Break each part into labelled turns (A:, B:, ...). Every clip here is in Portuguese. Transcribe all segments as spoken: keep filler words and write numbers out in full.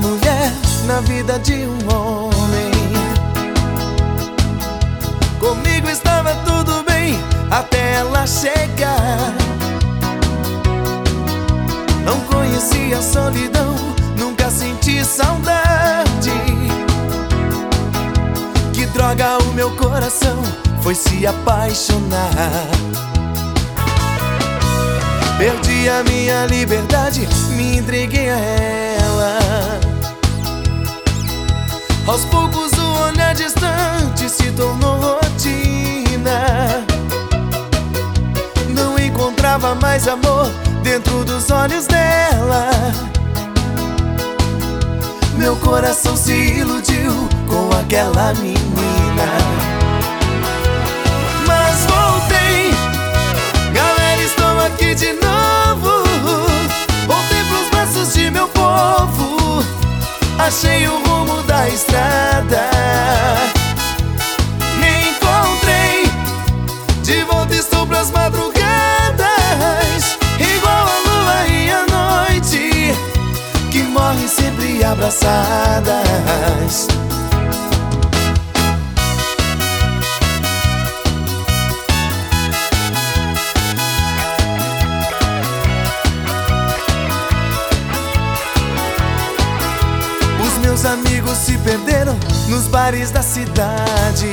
A: mulher na vida de um homem. Comigo estava tudo bem até ela chegar. Não conheci a solidão, nunca senti saudade. Que droga, o meu coração foi se apaixonar. Perdi a minha liberdade, me entreguei a ela. Aos poucos o olhar distante se tornou rotina. Não encontrava mais amor dentro dos olhos dela. Meu coração se iludiu com aquela menina. Mas voltei, galera, estou aqui de novo. Voltei pros braços de meu povo. Achei o rumo da estrada. Me encontrei, de volta estou pras madrugadas, igual a lua e a noite, que morrem sempre abraçadas. Meus amigos se perderam nos bares da cidade.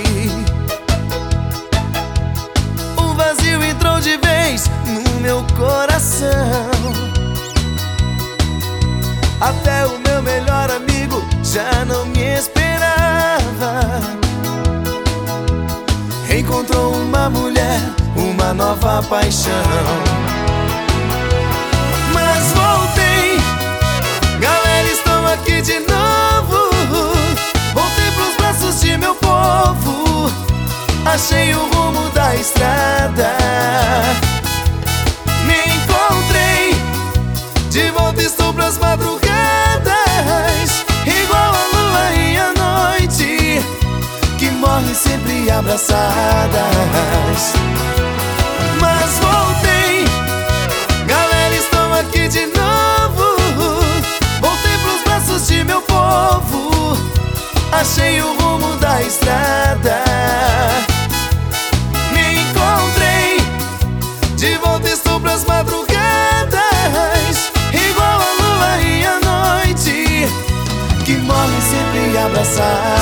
A: O vazio entrou de vez no meu coração. Até o meu melhor amigo já não me esperava. Encontrou uma mulher, uma nova paixão. Mas voltei, galera, estou aqui de novo. Voltei pros braços de meu povo. Achei o rumo da estrada. Me encontrei, de volta estou pras madrugadas, igual a lua e a noite, que morrem sempre abraçadas. Mas voltei, galera, estou aqui de novo. Voltei pros braços de meu povo. Achei o rumo da estrada. Me encontrei, de volta estou pras madrugadas, igual a lua e a noite, que morrem sempre abraçadas.